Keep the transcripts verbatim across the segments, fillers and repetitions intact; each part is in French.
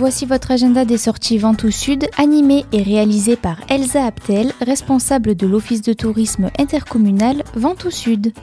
Voici votre agenda des sorties Ventoux Sud, animé et réalisé par Elsa Aptel, responsable de l'Office de tourisme intercommunal Ventoux Sud.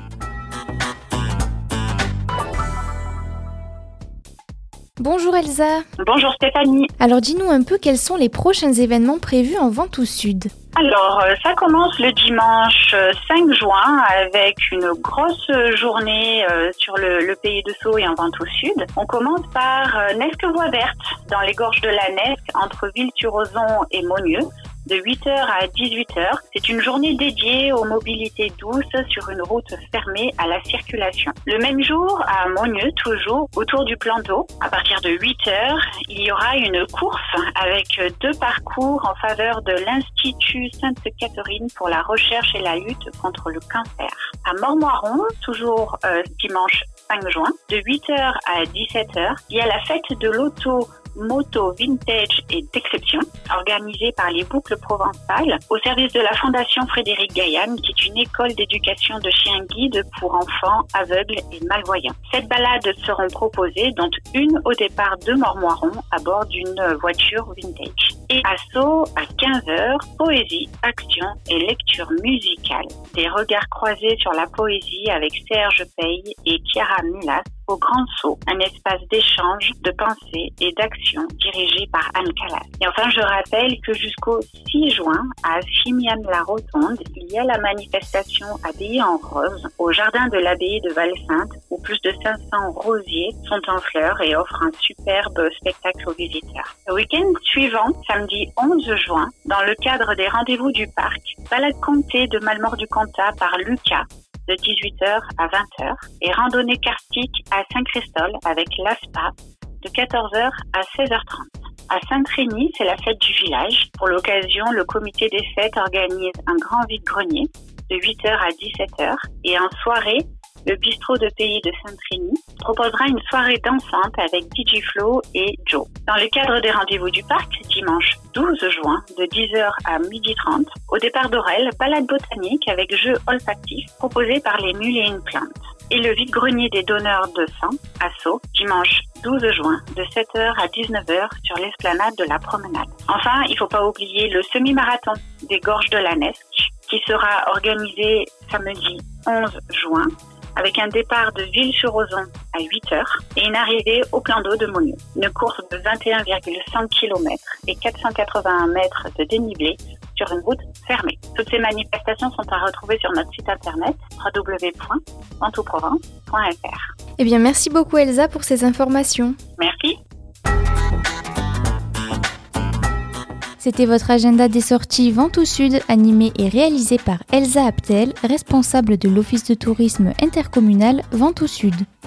Bonjour Elsa. Bonjour Stéphanie. Alors dis-nous un peu quels sont les prochains événements prévus en Ventoux Sud. Alors, ça commence le dimanche cinq juin avec une grosse journée sur le, le pays de Sceaux et en Ventoux Sud. On commence par Nesque-Voie Verte dans les gorges de la Nesque entre Ville-sur-Ozon et Monieux. De huit heures à dix-huit heures. C'est une journée dédiée aux mobilités douces sur une route fermée à la circulation. Le même jour, à Monieux, toujours, autour du plan d'eau, à partir de huit heures, il y aura une course avec deux parcours en faveur de l'Institut Sainte-Catherine pour la recherche et la lutte contre le cancer. À Mormoiron, toujours euh, dimanche cinq juin, de huit heures à dix-sept heures, il y a la fête de l'auto moto vintage et d'exception, organisée par les Boucles Provençales au service de la Fondation Frédéric Gaillan, qui est une école d'éducation de chiens guides pour enfants aveugles et malvoyants. Sept balades seront proposées, dont une au départ de Mormoiron à bord d'une voiture vintage. Et à Sceaux, à quinze heures, poésie, action et lecture musicale. Des regards croisés sur la poésie avec Serge Paye et Chiara Mulas au Grand Sceaux, un espace d'échange, de pensée et d'action dirigé par Anne Calas. Et enfin, je rappelle que jusqu'au six juin, à Chimiane-la-Rotonde, il y a la manifestation Habillés en rose au jardin de l'abbaye de Val-Sainte, où plus de cinq cents rosiers sont en fleurs et offrent un superbe spectacle aux visiteurs. Le week-end suivant, samedi onze juin, dans le cadre des rendez-vous du parc, balade comptée de Malmort-du-Comtat par Lucas, de dix-huit heures à vingt heures, et randonnée karstique à Saint-Christol avec l'A S P A de quatorze heures à seize heures trente. À Saint-Rémy, c'est la fête du village. Pour l'occasion, le comité des fêtes organise un grand vide-grenier de huit heures à dix-sept heures, et en soirée, le bistrot de pays de Saint-Rémy proposera une soirée dansante avec D J Flo et Joe. Dans le cadre des rendez-vous du parc, dimanche douze juin, de dix heures à midi trente, au départ d'Orel, balade botanique avec jeux olfactifs proposés par les Mille et une plantes. Et le vide-grenier des donneurs de sang à Sceaux, dimanche douze juin, de sept heures à dix-neuf heures sur l'esplanade de la promenade. Enfin, il ne faut pas oublier le semi-marathon des gorges de la Nesque, qui sera organisé samedi onze juin, avec un départ de Ville-sur-Ozon à huit heures et une arrivée au plan d'eau de Monieux. Une course de vingt et un virgule cinq kilomètres et quatre cent quatre-vingt-un mètres de dénivelé sur une route fermée. Toutes ces manifestations sont à retrouver sur notre site internet w w w point ventoux provence point f r. Eh bien, merci beaucoup Elsa pour ces informations. Merci. C'était votre agenda des sorties Ventoux Sud, animé et réalisé par Elsa Aptel, responsable de l'Office de tourisme intercommunal Ventoux Sud.